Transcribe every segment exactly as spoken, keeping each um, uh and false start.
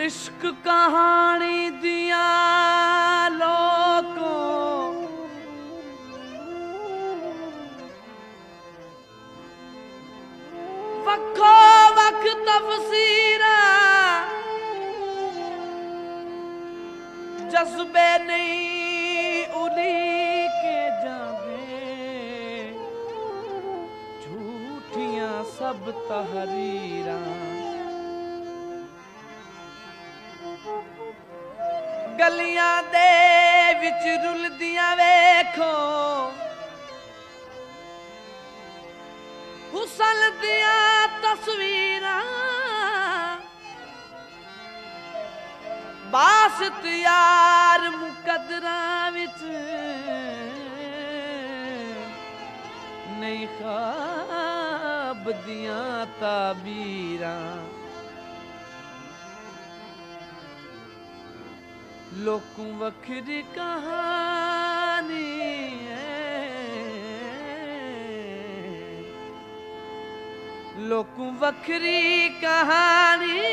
इश्क कहानी दिया लोगों वक्खो वख तफसीरा जज्बे नहीं उली के जावे झूठियां सब तहरीरा गलियां दे विच रुलदियां वेखो हुसन दिया तस्वीरां बासत यार मुकदरां विच नहीं ख्वाब दियां ताबीरां लोकू वखरी कहानी लोकू वखरी कहानी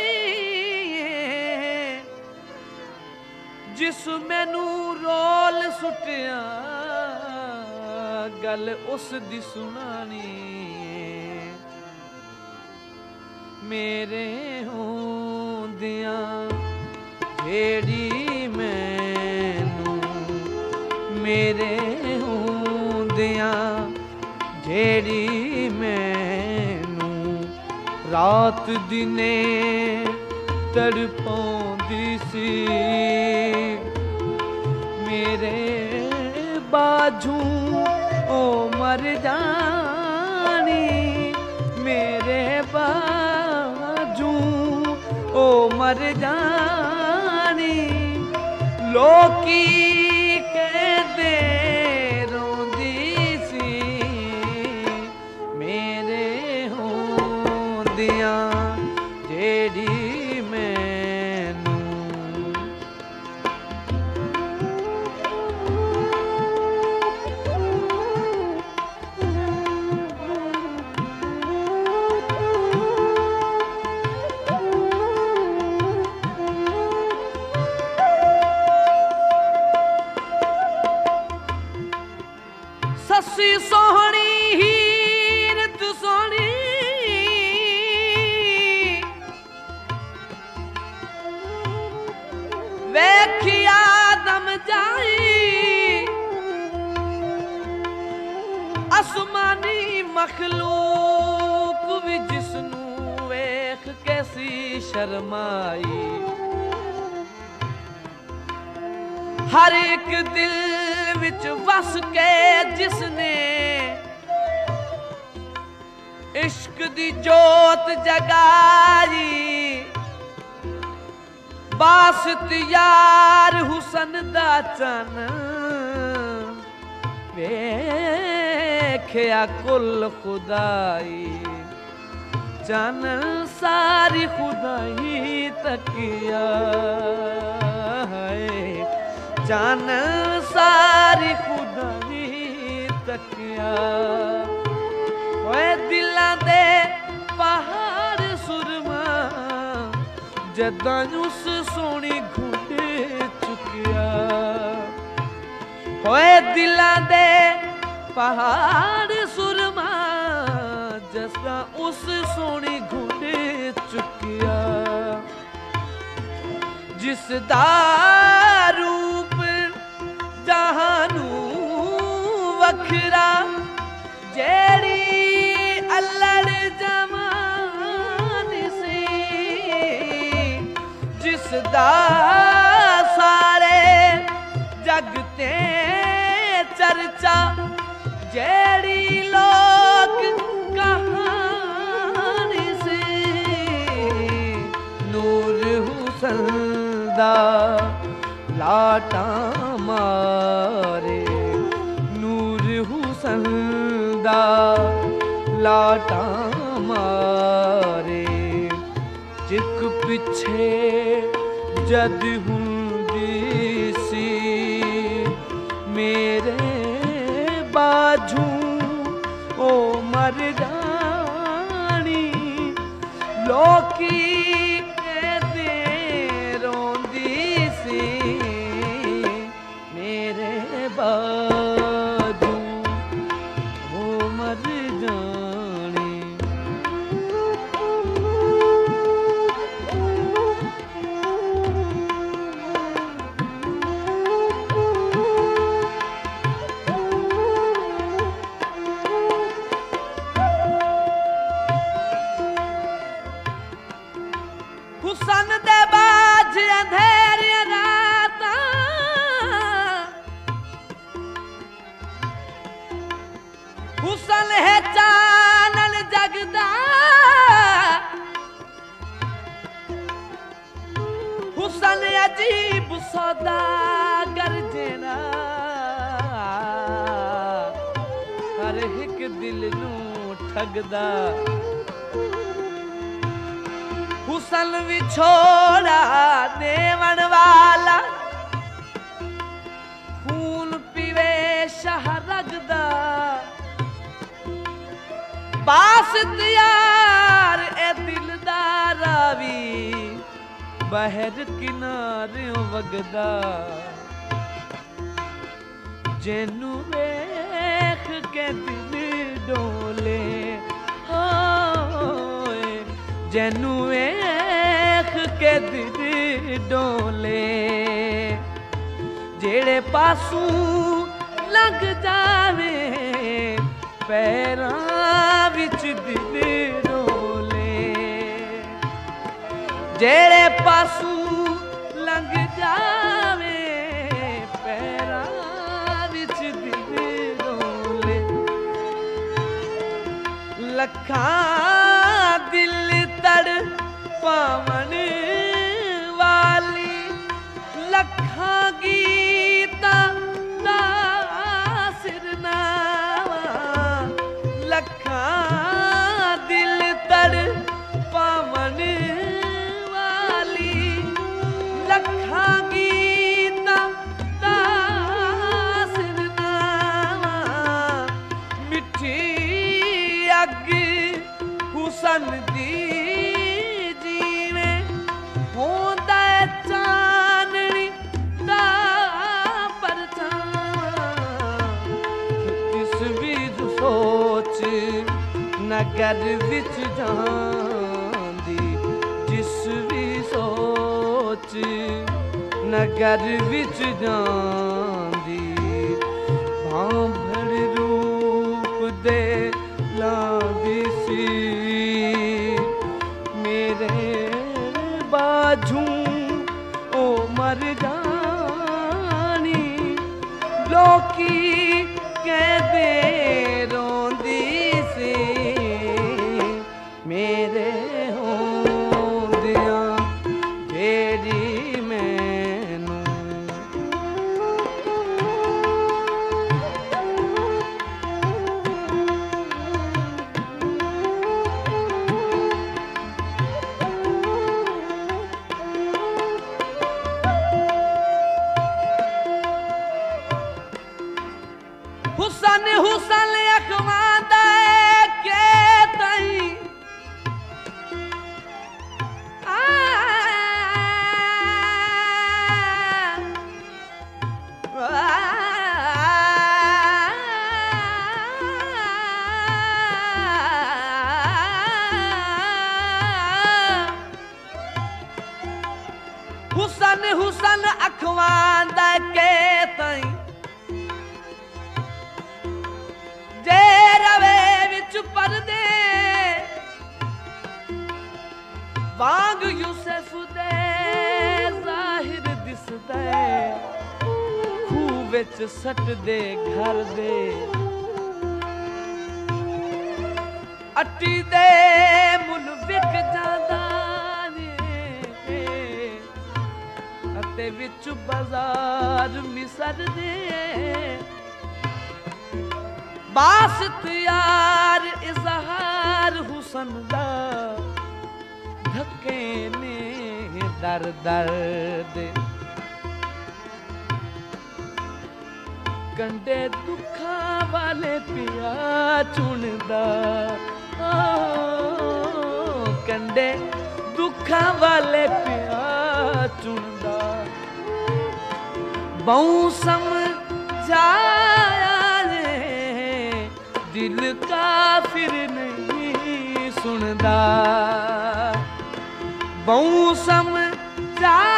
जिस मैनू रोल सुटिया गल उस दी सुनानी मेरे होंदियां जेड़ी मैनू मेरे होंदियां जेड़ी मैनू रात दिने तड़पाउंदी सी मेरे बाजू ओ मर जानी मेरे बाजू ओ मर जानी लोकी कहते रोंदी सी मेरे होंदियां जेड़ी मैनू सस्सी सोहनी हीरत सोहनी वेखिया दम जाई आसमानी मखलूक भी जिसनू वेख कैसी शर्माई हर एक दिल विच वस के जिसने इश्क दी जोत जगाई बासत यार हुसन दा चन वेख्या कुल खुदाई चन सारी खुदाई तकिया है चन सारी खुदाई तकिया ओए दिलां दे पहाड़ सुरमा जदां उस सोनी घुट चुकिया ओए दिलां दे पहाड़ सुरमा जदां उस सोनी घुट चुकिया जिस दा रूप जहानू वखरा जेड़ी अल्लड़ जमान सी जिस दा सारे जगते चर्चा जेड़ी लोक कहानी सी नूर हुसन दा लाटा मारे नूर हुसन दा लाटा मारे चिक पिछे जद हुंदी सी मेरे बाजू ओ मर जानी लोकी कहते जाने। हुसन दे बाज अंधेरी राता हुसन है चानन जगदा हुसन अजीब सौदागर जेना हर एक दिल नू ठगदा। हुसन विछोड़ा देवन वाला खून पीवे शाह रगदा। बासत यार ए दिलदारा भी बहर किनारे वगदा। जेनू वेख के दिल डोले होए जेनू वेख के दिल डोले। जेड़े पासू लग जावे पैरां विच दिल डोले। जेड़े पासू लग जावे पैरां विच दिल डोले। लखां दिल तड़ पावन वाली लखां गीता दा सिरनावा। लखां दिल तड़ पावन वाली लखां गीता दा सिरनावा। मिठी अग हुसन दी जीवे होंदा चाननी दा परछावां। जिस भी सोच नगर विच जांदी जिस भी सोच नगर विच जांदी। भांभड़ रूप दे लांदी सी मेरे बाजू ओ मर जानी। लोकी कहदे रोंदी सी मेरे होंदियां जेड़ी मैनू। हुसन हुसन अखवांदा के तई आ हुसन हुसन अखवांदा के तई। जे रवे विच परदे वांग यूसुफ दे जाहिर दिसदे। खूह विच सट दे घर दे अट्टी दे मुल विक जांदा ने। अते विच बाजार मिसर दे बासत यार इजहार हुसन दा। धक्के ने दर दर दे कंडे दुखा वाले पिया चुनदा। कंडे दुखा वाले पिया चुनदा। बहु समझाया दिल ਕਾਫਿਰ ਨਹੀਂ ਸੁਣਦਾ। ਬਹੁ ਸਮਝਾ